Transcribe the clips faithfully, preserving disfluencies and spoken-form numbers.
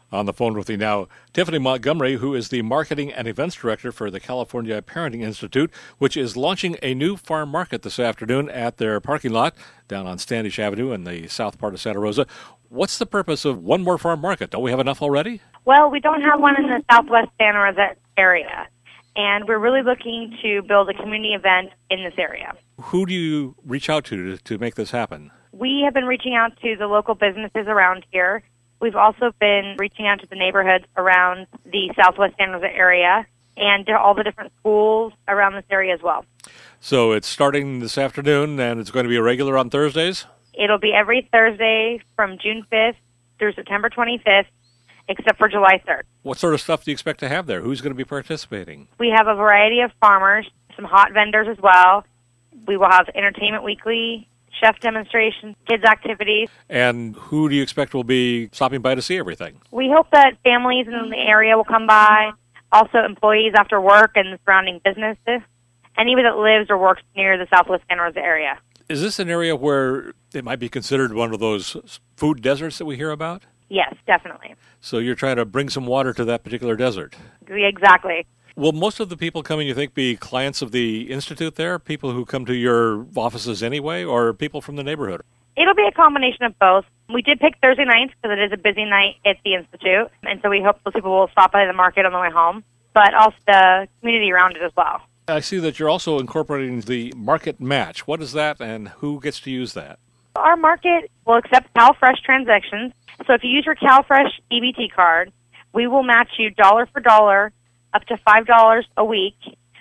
On the phone with me now, Tiffany Montgomery, who is the Marketing and Events Director for the California Parenting Institute, which is launching a new farm market this afternoon at their parking lot down on Standish Avenue in the south part of Santa Rosa. What's the purpose of one more farm market? Don't we have enough already? Well, we don't have one in the southwest Santa Rosa area, and we're really looking to build a community event in this area. Who do you reach out to to make this happen? We have been reaching out to the local businesses around here. We've also been reaching out to the neighborhoods around the southwest Santa Rosa area and to all the different schools around this area as well. So it's starting this afternoon, and it's going to be a regular on Thursdays? It'll be every Thursday from June fifth through September twenty-fifth, except for July third. What sort of stuff do you expect to have there? Who's going to be participating? We have a variety of farmers, some hot vendors as well. We will have Entertainment Weekly, chef demonstrations, kids' activities. And who do you expect will be stopping by to see everything? We hope that families in the area will come by, also employees after work and the surrounding businesses, anybody that lives or works near the southwest Santa Rosa area. Is this an area where it might be considered one of those food deserts that we hear about? Yes, definitely. So you're trying to bring some water to that particular desert? Exactly. Will most of the people coming, you think, be clients of the Institute there, people who come to your offices anyway, or people from the neighborhood? It'll be a combination of both. We did pick Thursday nights because it is a busy night at the Institute, and so we hope those people will stop by the market on the way home, but also the community around it as well. I see that you're also incorporating the Market Match. What is that, and who gets to use that? Our market will accept CalFresh transactions, so if you use your CalFresh E B T card, we will match you dollar for dollar up to five dollars a week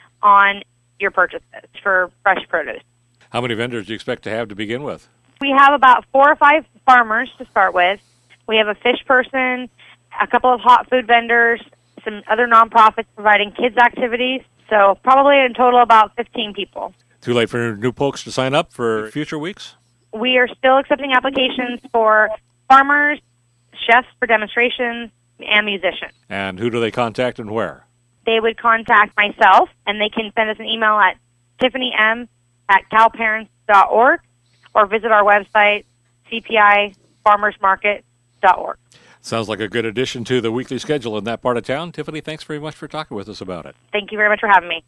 on your purchases for fresh produce. How many vendors do you expect to have to begin with? We have about four or five farmers to start with. We have a fish person, a couple of hot food vendors, some other nonprofits providing kids' activities, so probably in total about fifteen people. Too late for new folks to sign up for future weeks? We are still accepting applications for farmers, chefs for demonstrations, and musicians. And who do they contact and where? They would contact myself, and they can send us an email at tiffany m at calparents dot org or visit our website, c p i farmers market dot org. Sounds like a good addition to the weekly schedule in that part of town. Tiffany, thanks very much for talking with us about it. Thank you very much for having me.